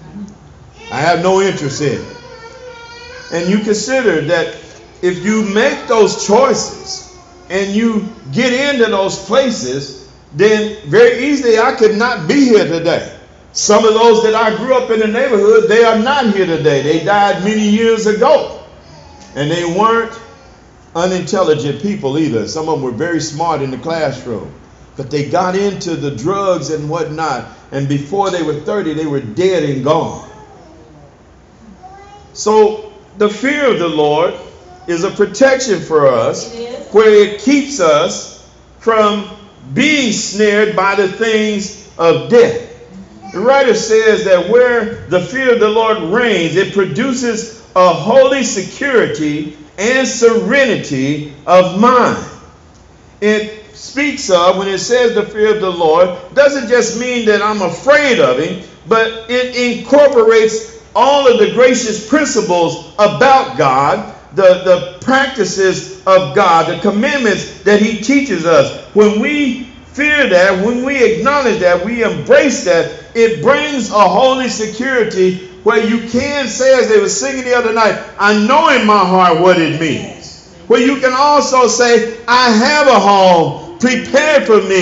I have no interest in it. And you consider that if you make those choices and you get into those places, then very easily I could not be here today. Some of those that I grew up in the neighborhood, they are not here today. They died many years ago. And they weren't unintelligent people either. Some of them were very smart in the classroom. But they got into the drugs and whatnot. And before they were thirty, they were dead and gone. So the fear of the Lord is a protection for us, where it keeps us from being snared by the things of death. The writer says that where the fear of the Lord reigns, it produces a holy security and serenity of mind. It speaks of, when it says the fear of the Lord, doesn't just mean that I'm afraid of him, but it incorporates all of the gracious principles about God, the, the practices of God, the commandments that he teaches us. When we fear that, when we acknowledge that, we embrace that, it brings a holy security where you can say, as they were singing the other night, I know in my heart what it means. Where you can also say, I have a home prepared for me,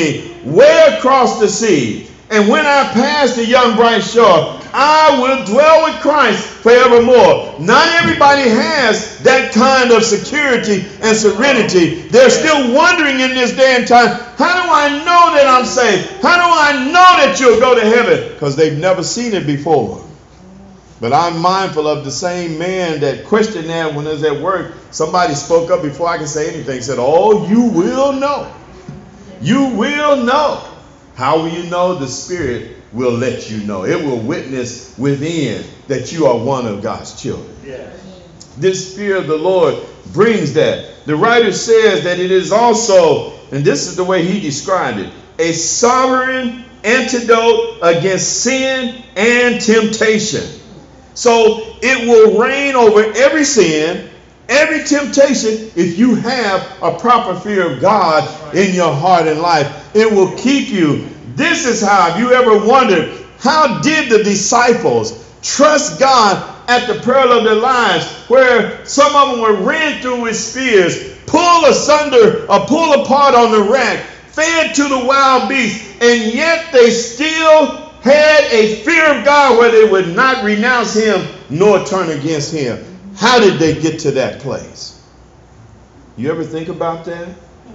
way across the sea. And when I pass the young bright shore, I will dwell with Christ forevermore. Not everybody has that kind of security and serenity. They're still wondering in this day and time, how do I know that I'm saved? How do I know that you'll go to heaven? Because they've never seen it before. But I'm mindful of the same man that questioned that when I was at work. Somebody spoke up before I could say anything. Said, oh, you will know. You will know. How will you know? The Spirit will let you know. It will witness within that you are one of God's children. Yes. This fear of the Lord brings that. The writer says that it is also, and this is the way he described it, a sovereign antidote against sin and temptation. So it will reign over every sin, every temptation, if you have a proper fear of God in your heart and life. It will keep you. This is how, if you ever wondered, how did the disciples trust God at the peril of their lives, where some of them were ran through with spears, pulled asunder or pulled apart on the rack, fed to the wild beasts, and yet they still had a fear of God where they would not renounce him nor turn against him. How did they get to that place? You ever think about that?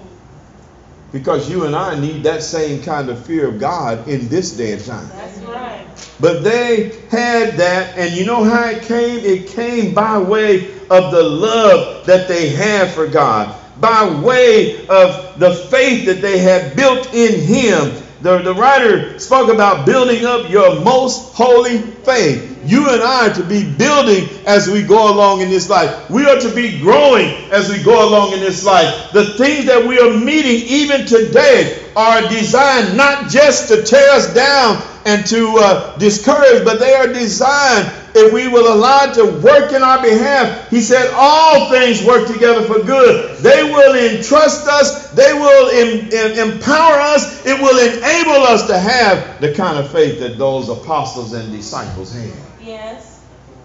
Because you and I need that same kind of fear of God in this day and time. That's right. But they had that, and you know how it came? It came by way of the love that they had for God, by way of the faith that they had built in him. The, the writer spoke about building up your most holy faith. You and I are to be building as we go along in this life. We are to be growing as we go along in this life. The things that we are meeting even today are designed not just to tear us down and to uh, discourage, but they are designed, if we will allow it to work in our behalf. He said all things work together for good. They will entrust us. They will em- em- empower us. It will enable us to have the kind of faith that those apostles and disciples had. Yes.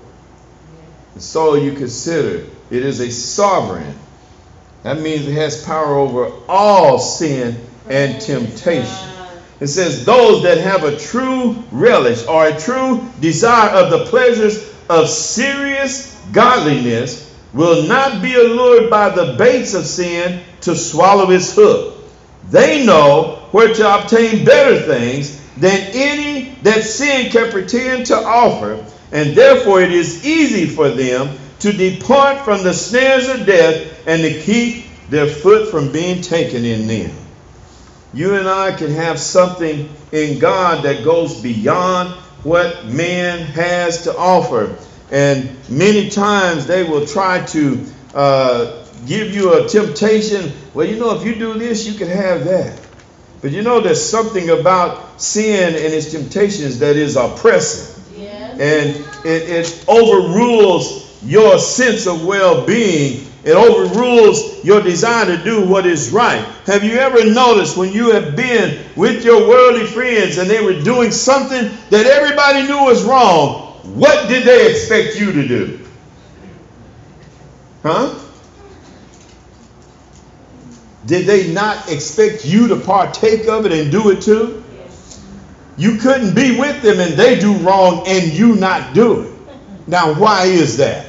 And so you consider it is a sovereign. That means it has power over all sin and temptation. It says those that have a true relish or a true desire of the pleasures of serious godliness will not be allured by the baits of sin to swallow its hook. They know where to obtain better things than any that sin can pretend to offer, and therefore it is easy for them to depart from the snares of death and to keep their foot from being taken in them. You and I can have something in God that goes beyond what man has to offer. And many times they will try to uh, give you a temptation. Well, you know, if you do this, you can have that. But you know, there's something about sin and its temptations that is oppressive. Yes. And it, it overrules your sense of well-being. It overrules your desire to do what is right. Have you ever noticed when you have been with your worldly friends and they were doing something that everybody knew was wrong, what did they expect you to do? Huh? Did they not expect you to partake of it and do it too? You couldn't be with them and they do wrong and you not do it. Now, why is that?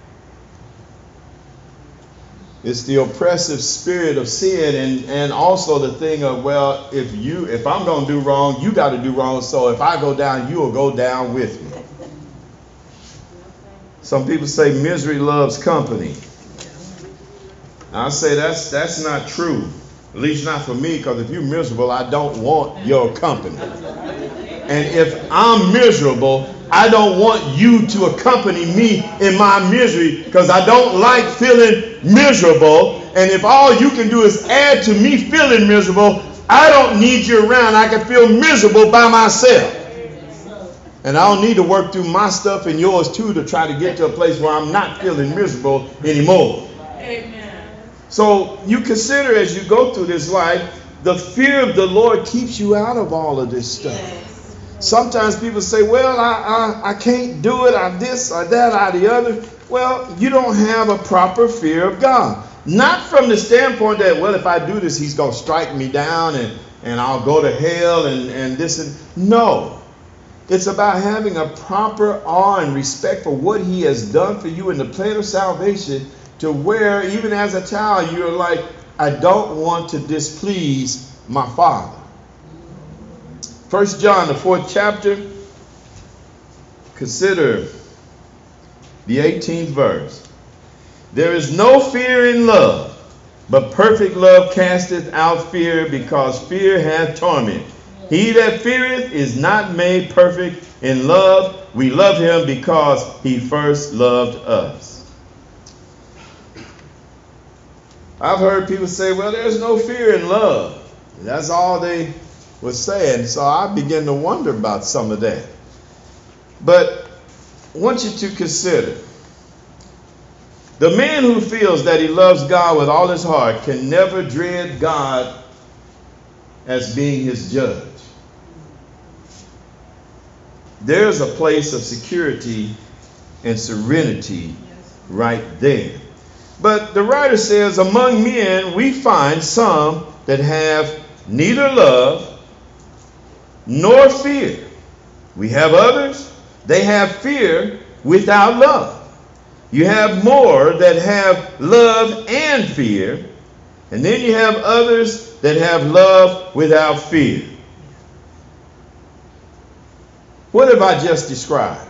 It's the oppressive spirit of sin, and, and also the thing of, well, if you if I'm going to do wrong, you got to do wrong. So if I go down, you will go down with me. Some people say misery loves company. I say that's that's not true. At least not for me, because if you're miserable, I don't want your company. And if I'm miserable, I don't want you to accompany me in my misery, because I don't like feeling miserable. And if all you can do is add to me feeling miserable, I don't need you around. I can feel miserable by myself. And I don't need to work through my stuff and yours too to try to get to a place where I'm not feeling miserable anymore. Amen. So you consider, as you go through this life, the fear of the Lord keeps you out of all of this stuff. Yes. Sometimes people say, well, I, I, I can't do it, I this, or that, or the other. Well, you don't have a proper fear of God. Not from the standpoint that, well, if I do this, he's going to strike me down and and I'll go to hell and, and this and no. It's about having a proper awe and respect for what he has done for you in the plan of salvation, to where even as a child you're like, I don't want to displease my Father. First John, the fourth chapter, consider the eighteenth verse. There is no fear in love, but perfect love casteth out fear, because fear hath torment. He that feareth is not made perfect in love. We love him because he first loved us. I've heard people say, well, there's no fear in love. That's all they were saying. So I began to wonder about some of that. But I want you to consider, the man who feels that he loves God with all his heart can never dread God as being his judge. There's a place of security and serenity right there. But the writer says, among men we find some that have neither love nor fear. We have others, they have fear without love. You have more that have love and fear. And then you have others that have love without fear. What have I just described?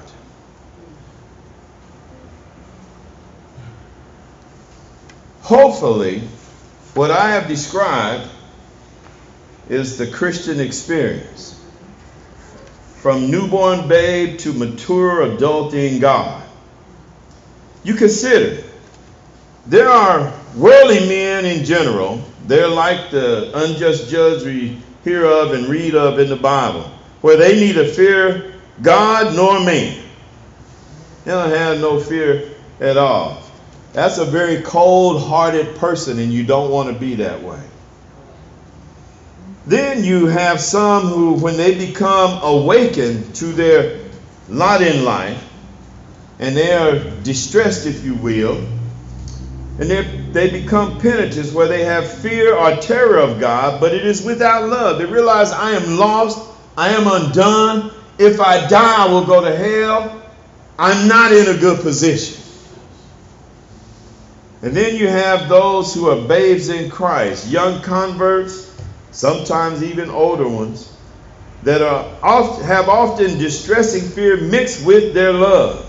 Hopefully, what I have described is the Christian experience. From newborn babe to mature adult in God. You consider, there are worldly men in general. They're like the unjust judge we hear of and read of in the Bible, where they neither fear God nor man. They don't have no fear at all. That's a very cold-hearted person, and you don't want to be that way. Then you have some who, when they become awakened to their lot in life, and they are distressed, if you will, and they become penitents, where they have fear or terror of God, but it is without love. They realize, I am lost, I am undone. If I die, I will go to hell. I'm not in a good position. And then you have those who are babes in Christ, young converts, sometimes even older ones, that are oft, have often distressing fear mixed with their love.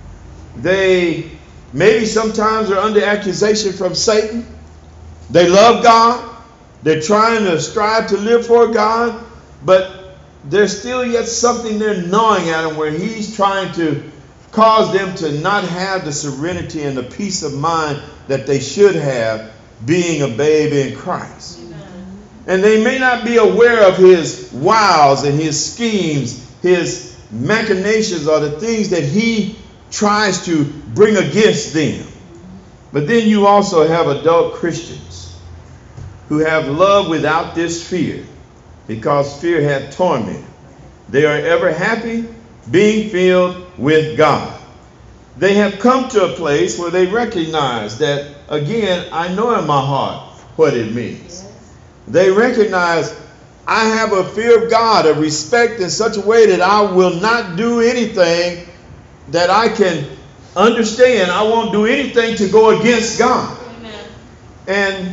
They maybe sometimes are under accusation from Satan. They love God. They're trying to strive to live for God, but there's still yet something there gnawing at them, where he's trying to cause them to not have the serenity and the peace of mind that they should have, being a babe in Christ. Amen. And they may not be aware of his wiles and his schemes, his machinations, or the things that he tries to bring against them. But then you also have adult Christians who have love without this fear, because fear hath torment. They are ever happy, being filled with God. They have come to a place where they recognize that, again, I know in my heart what it means. They recognize, I have a fear of God, a respect in such a way that I will not do anything that I can understand. I won't do anything to go against God. Amen. And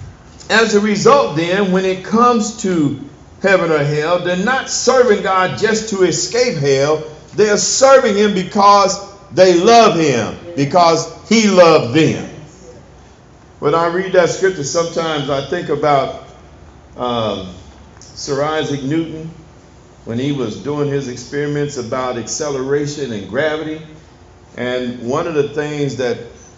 as a result, then, when it comes to heaven or hell, they're not serving God just to escape hell. They're serving him because they love him, because he loved them. When I read that scripture, sometimes I think about um, Sir Isaac Newton, when he was doing his experiments about acceleration and gravity. And one of the things that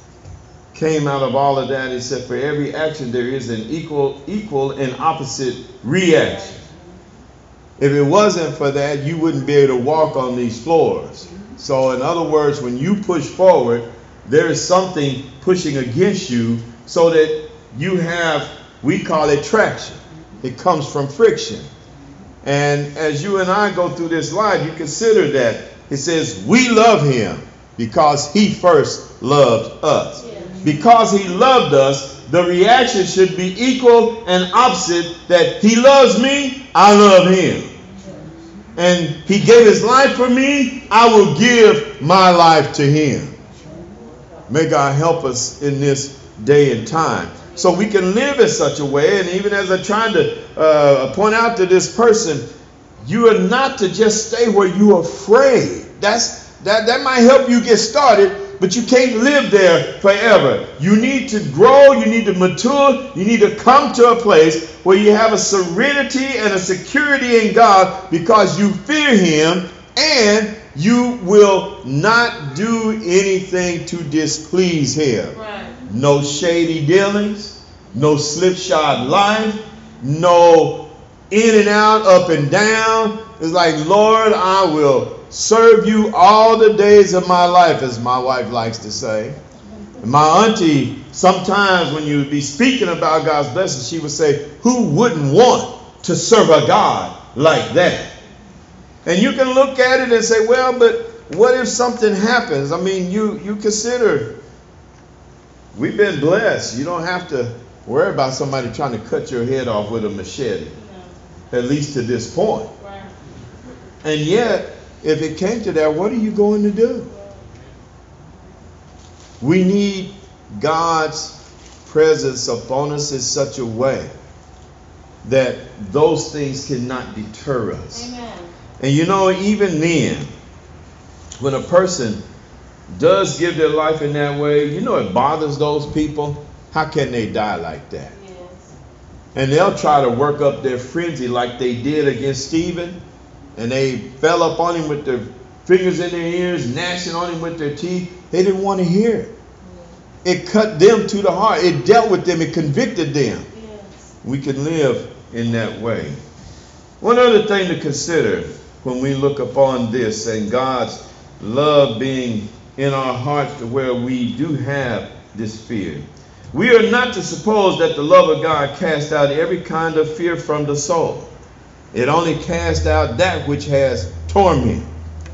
came out of all of that, he said, for every action there is an equal, equal and opposite reaction. If it wasn't for that, you wouldn't be able to walk on these floors. So in other words, when you push forward, there is something pushing against you, so that you have, we call it traction. It comes from friction. And as you and I go through this life, you consider that it says we love him because he first loved us. Because he loved us, the reaction should be equal and opposite, that he loves me, I love him. And he gave his life for me, I will give my life to him. May God help us in this day and time, so we can live in such a way. And even as I'm trying to uh, point out to this person, you are not to just stay where you're afraid. That's that that might help you get started, but you can't live there forever. You need to grow, you need to mature, you need to come to a place where you have a serenity and a security in God, because you fear him, and you will not do anything to displease him. Right. No shady dealings, no slipshod life, no in and out, up and down. It's like, Lord, I will serve you all the days of my life, as my wife likes to say. And my auntie, sometimes when you would be speaking about God's blessings, she would say, who wouldn't want to serve a God like that? And you can look at it and say, well, but what if something happens? I mean, you, you consider, we've been blessed. You don't have to worry about somebody trying to cut your head off with a machete, at least to this point. Right. And yet, if it came to that, what are you going to do? We need God's presence upon us in such a way that those things cannot deter us. Amen. And you know, even then, when a person does give their life in that way, you know, it bothers those people. How can they die like that? Yes. And they'll try to work up their frenzy like they did against Stephen. And they fell up on him with their fingers in their ears, gnashing on him with their teeth. They didn't want to hear it. It cut them to the heart. It dealt with them. It convicted them. Yes. We can live in that way. One other thing to consider when we look upon this and God's love being in our hearts to where we do have this fear. We are not to suppose that the love of God casts out every kind of fear from the soul. It only casts out that which has torment.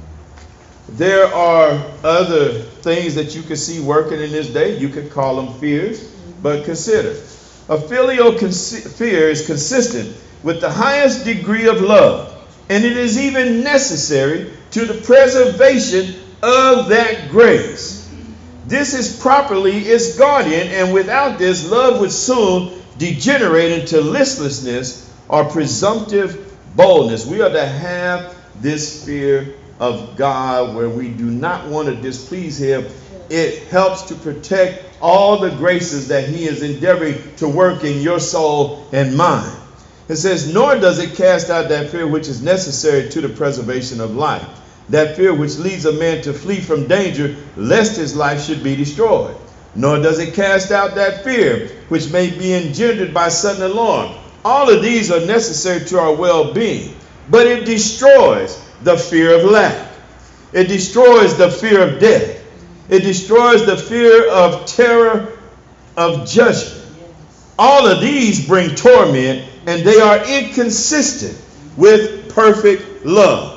There are other things that you can see working in this day. You could call them fears, but consider. A filial consi- fear is consistent with the highest degree of love, and it is even necessary to the preservation of that grace. This is properly its guardian, and without this, love would soon degenerate into listlessness or presumptive boldness. We are to have this fear of God where we do not want to displease him. It helps to protect all the graces that he is endeavoring to work in your soul and mine. It says, nor does it cast out that fear which is necessary to the preservation of life. That fear which leads a man to flee from danger, lest his life should be destroyed. Nor does it cast out that fear which may be engendered by sudden alarm. All of these are necessary to our well-being. But it destroys the fear of lack. It destroys the fear of death. It destroys the fear of terror of judgment. All of these bring torment, and they are inconsistent with perfect love.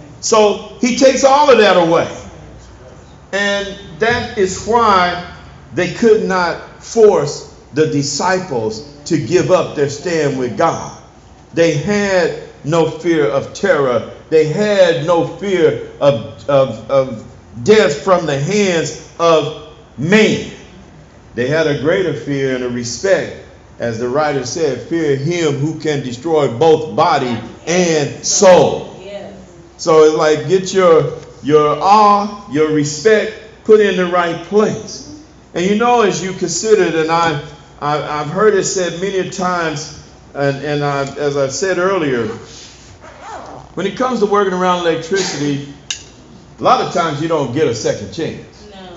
So he takes all of that away. And that is why they could not force the disciples to give up their stand with God. They had no fear of terror. They had no fear of, of, of death from the hands of man. They had a greater fear and a respect, as the writer said, fear him who can destroy both body and soul. Yes. So it's like, get your, your awe, your respect put in the right place. And you know, as you consider it, and I, I, I've heard it said many times, and, and I, as I said earlier, when it comes to working around electricity, a lot of times you don't get a second chance. No.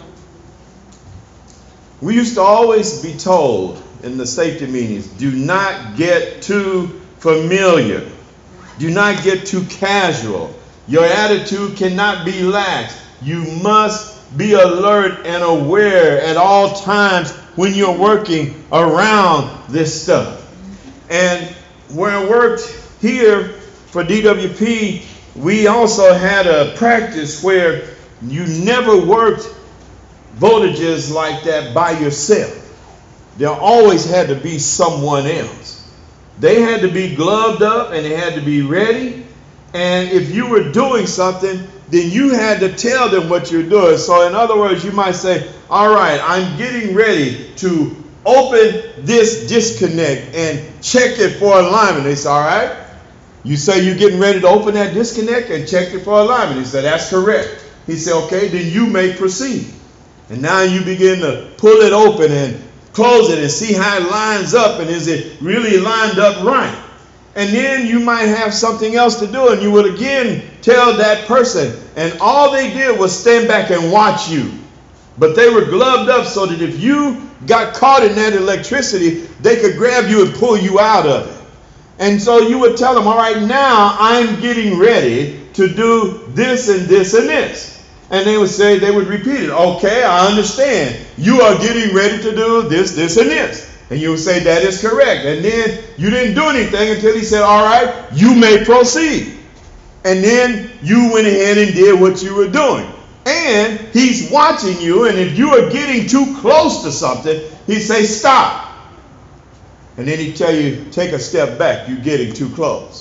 We used to always be told in the safety meetings, do not get too familiar. Do not get too casual. Your attitude cannot be lax. You must be alert and aware at all times when you're working around this stuff. And where I worked here for D W P, we also had a practice where you never worked voltages like that by yourself. there always had to be someone else. They had to be gloved up and they had to be ready. And if you were doing something, then you had to tell them what you're doing. So in other words, you might say, all right, I'm getting ready to open this disconnect and check it for alignment. They say, all right. You say you're getting ready to open that disconnect and check it for alignment. He said, that's correct. He said, okay, then you may proceed. And now you begin to pull it open and close it and see how it lines up, and is it really lined up right? And then you might have something else to do, and you would again tell that person, and all they did was stand back and watch you. But they were gloved up so that if you got caught in that electricity, they could grab you and pull you out of it. And so you would tell them, all right, now I'm getting ready to do this and this and this. And they would say, they would repeat it. Okay, I understand. You are getting ready to do this, this, and this. And you would say, that is correct. And then you didn't do anything until he said, all right, you may proceed. And then you went ahead and did what you were doing. And he's watching you. And if you are getting too close to something, he'd say, stop. And then he'd tell you, take a step back. You're getting too close.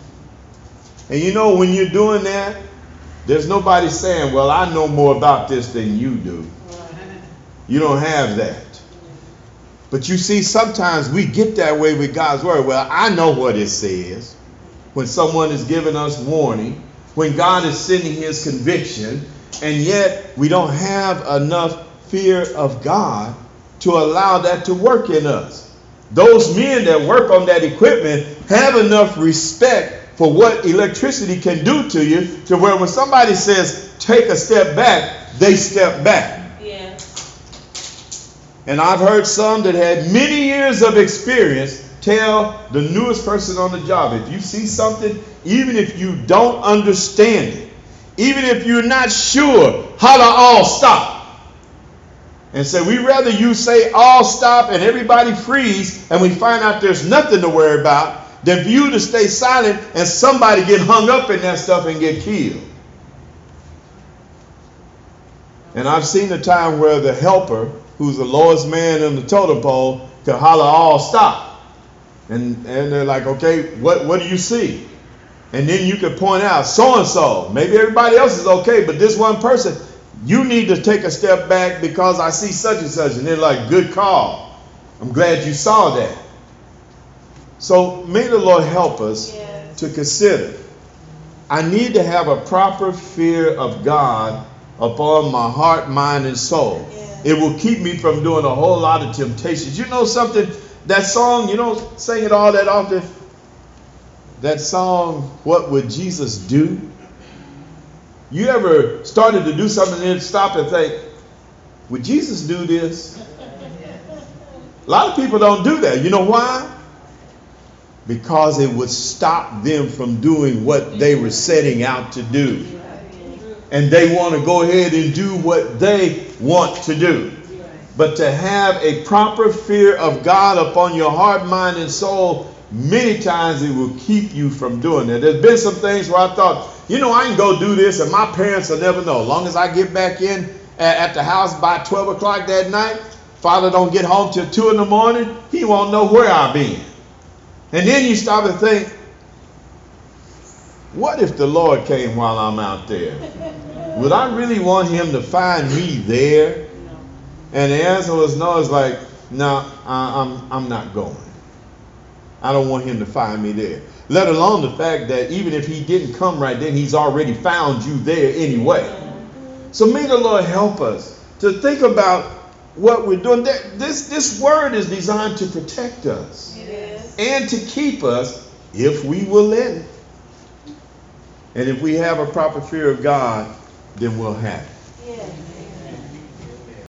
And you know, when you're doing that, there's nobody saying, well, I know more about this than you do. You don't have that. But you see, sometimes we get that way with God's word. Well, I know what it says. When someone is giving us warning, when God is sending his conviction, and yet we don't have enough fear of God to allow that to work in us. Those men that work on that equipment have enough respect for what electricity can do to you, to where when somebody says, take a step back, they step back. Yeah. And I've heard some that had many years of experience tell the newest person on the job, if you see something, even if you don't understand it, even if you're not sure, holler all stop. And say, we rather you say all stop and everybody freeze and we find out there's nothing to worry about, than for you to stay silent and somebody get hung up in that stuff and get killed. And I've seen a time where the helper, who's the lowest man in the totem pole, could holler all stop. And, and they're like, okay, what, what do you see? And then you could point out so-and-so. Maybe everybody else is okay, but this one person, you need to take a step back because I see such and such. And they're like, good call. I'm glad you saw that. So may the Lord help us Yes. to consider. I need to have a proper fear of God upon my heart, mind, and soul. Yes. It will keep me from doing a whole lot of temptations. You know something? That song, you don't sing it all that often. That song, What Would Jesus Do? You ever started to do something and then stop and think, would Jesus do this? A lot of people don't do that. You know why? Because it would stop them from doing what they were setting out to do. And they want to go ahead and do what they want to do. But to have a proper fear of God upon your heart, mind, and soul, many times it will keep you from doing that. There's been some things where I thought, you know, I can go do this and my parents will never know. As long as I get back in at, at the house by twelve o'clock that night, Father don't get home till two in the morning, he won't know where I've been. And then you stop and think, what if the Lord came while I'm out there? Would I really want him to find me there? And the answer was no. It's like, no, I'm, I'm not going. I don't want him to find me there. Let alone the fact that even if he didn't come right then, he's already found you there anyway. So may the Lord help us to think about what we're doing. This, this word is designed to protect us. It is. And to keep us if we will let it. And if we have a proper fear of God, then we'll have it.